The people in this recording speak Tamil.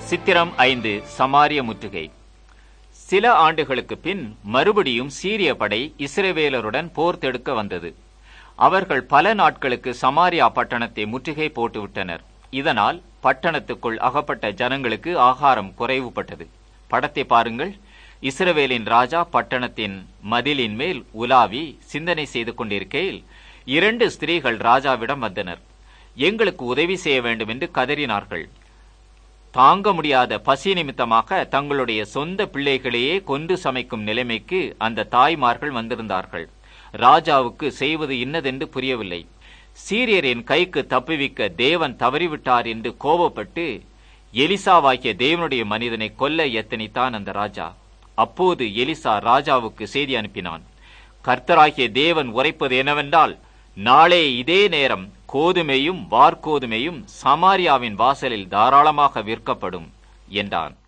சித்திரம் 5 சமாரிய முற்றுகை. சில ஆண்டுகளுக்கு பின் மறுபடியும் சீரிய படை இஸ்ரவேலருடன் போர் தொடுக்க வந்தது. அவர்கள் பல நாட்களுக்கு சமாரியா பட்டணத்தை முற்றுகை போட்டுவிட்டனர். இதனால் பட்டணத்துக்குள் அகப்பட்ட ஜனங்களுக்கு ஆகாரம் குறைவுபட்டது. படத்தை பாருங்கள். இஸ்ரவேலின் ராஜா பட்டணத்தின் மதிலின் மேல் உலாவி சிந்தனை செய்து கொண்டிருக்கையில் 2 ஸ்திரீகள் ராஜாவிடம் வந்தனர். எங்களுக்கு உதவி செய்ய வேண்டும் என்று கதறினார்கள். தாங்க முடியாத பசி நிமித்தமாக தங்களுடைய சொந்த பிள்ளைகளையே கொன்று சமைக்கும் நிலைமைக்கு அந்த தாய்மார்கள் வந்திருந்தார்கள். ராஜாவுக்கு செய்வது இன்னதென்று புரியவில்லை. சீரியரின் கைக்கு தப்புவிக்க தேவன் தவறிவிட்டார் என்று கோபப்பட்டு எலிசாவாகிய தேவனுடைய மனிதனை கொல்ல எத்தனித்தான் அந்த ராஜா. அப்போது எலிசா ராஜாவுக்கு செய்தி அனுப்பினான். கர்த்தராகிய தேவன் உரைப்பது என்னவென்றால், நாளே இதே நேரம் கோதுமையும் வார்கோதுமையும் சமாரியாவின் வாசலில் தாராளமாக விற்கப்படும் என்றான்.